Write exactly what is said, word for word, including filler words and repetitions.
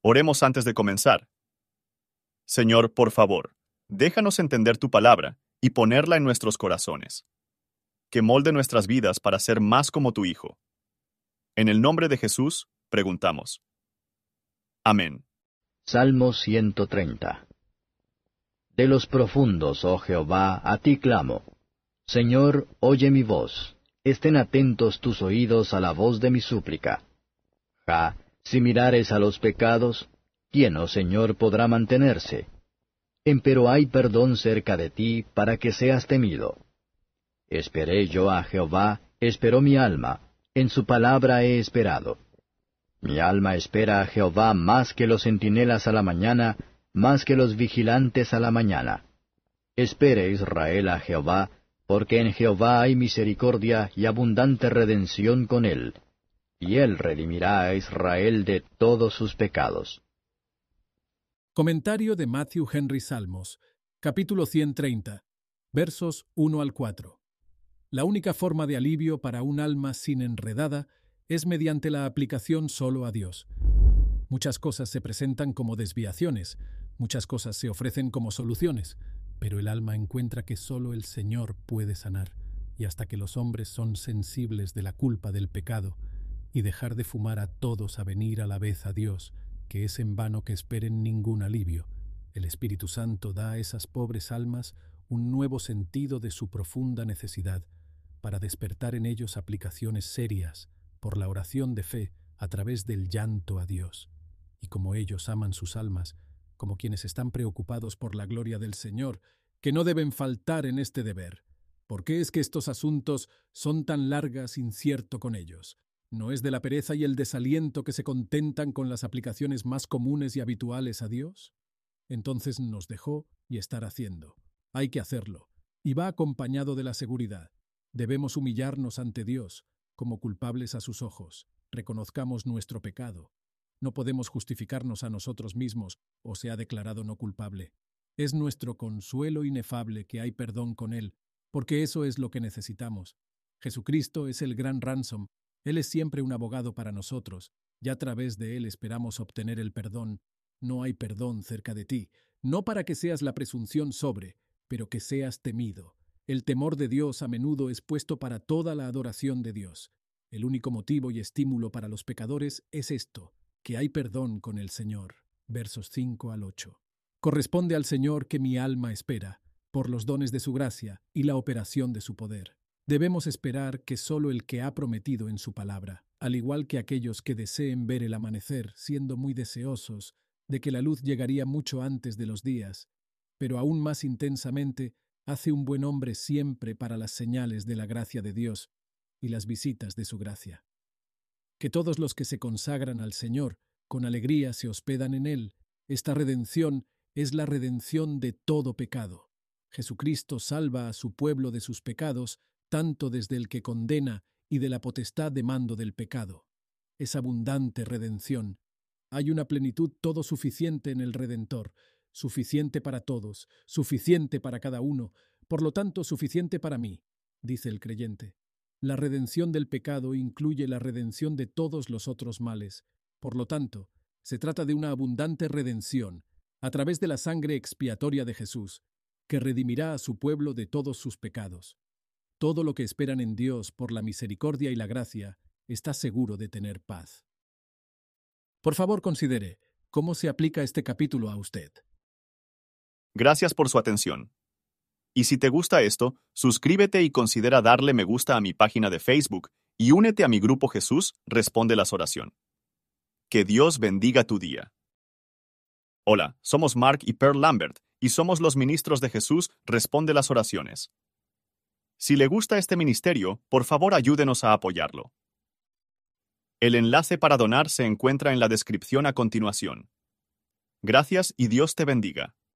Oremos antes de comenzar. Señor, por favor, déjanos entender tu palabra y ponerla en nuestros corazones. Que molde nuestras vidas para ser más como tu Hijo. En el nombre de Jesús, preguntamos. Amén. Salmo ciento treinta. De los profundos, oh Jehová, a ti clamo. Señor, oye mi voz. Estén atentos tus oídos a la voz de mi súplica. Ja, si mirares a los pecados, ¿quién, oh Señor, podrá mantenerse? Empero hay perdón cerca de ti, para que seas temido. Esperé yo a Jehová, esperó mi alma, en su palabra he esperado. Mi alma espera a Jehová más que los centinelas a la mañana, más que los vigilantes a la mañana. Espere Israel a Jehová, porque en Jehová hay misericordia y abundante redención con él, y él redimirá a Israel de todos sus pecados. Comentario de Matthew Henry Salmos, capítulo ciento treinta, versos uno al cuatro. La única forma de alivio para un alma sin enredada es mediante la aplicación solo a Dios. Muchas cosas se presentan como desviaciones, muchas cosas se ofrecen como soluciones, pero el alma encuentra que solo el Señor puede sanar, y hasta que los hombres son sensibles de la culpa del pecado, y dejar de fumar a todos a venir a la vez a Dios, que es en vano que esperen ningún alivio, el Espíritu Santo da a esas pobres almas un nuevo sentido de su profunda necesidad, para despertar en ellos aplicaciones serias, por la oración de fe, a través del llanto a Dios. Y como ellos aman sus almas, como quienes están preocupados por la gloria del Señor, que no deben faltar en este deber. ¿Por qué es que estos asuntos son tan largas incierto con ellos? ¿No es de la pereza y el desaliento que se contentan con las aplicaciones más comunes y habituales a Dios? Entonces nos dejó y estar haciendo. Hay que hacerlo, y va acompañado de la seguridad. Debemos humillarnos ante Dios, como culpables a sus ojos. Reconozcamos nuestro pecado. No podemos justificarnos a nosotros mismos, o sea declarado no culpable. Es nuestro consuelo inefable que hay perdón con Él, porque eso es lo que necesitamos. Jesucristo es el gran ransom. Él es siempre un abogado para nosotros. Ya a través de Él esperamos obtener el perdón. No hay perdón cerca de ti, no para que seas la presunción sobre, pero que seas temido. El temor de Dios a menudo es puesto para toda la adoración de Dios. El único motivo y estímulo para los pecadores es esto, que hay perdón con el Señor. Versos cinco al ocho. Corresponde al Señor que mi alma espera, por los dones de su gracia y la operación de su poder. Debemos esperar que solo el que ha prometido en su palabra, al igual que aquellos que deseen ver el amanecer, siendo muy deseosos de que la luz llegaría mucho antes de los días, pero aún más intensamente, hace un buen hombre siempre para las señales de la gracia de Dios y las visitas de su gracia. Que todos los que se consagran al Señor con alegría se hospedan en Él. Esta redención es la redención de todo pecado. Jesucristo salva a su pueblo de sus pecados, tanto desde el que condena y de la potestad de mando del pecado. Es abundante redención. Hay una plenitud todo suficiente en el Redentor, suficiente para todos, suficiente para cada uno, por lo tanto suficiente para mí, dice el creyente. La redención del pecado incluye la redención de todos los otros males. Por lo tanto, se trata de una abundante redención, a través de la sangre expiatoria de Jesús, que redimirá a su pueblo de todos sus pecados. Todo lo que esperan en Dios por la misericordia y la gracia está seguro de tener paz. Por favor, considere cómo se aplica este capítulo a usted. Gracias por su atención. Y si te gusta esto, suscríbete y considera darle me gusta a mi página de Facebook y únete a mi grupo Jesús Responde las Oración. Que Dios bendiga tu día. Hola, somos Mark y Pearl Lambert y somos los ministros de Jesús Responde las Oraciones. Si le gusta este ministerio, por favor ayúdenos a apoyarlo. El enlace para donar se encuentra en la descripción a continuación. Gracias y Dios te bendiga.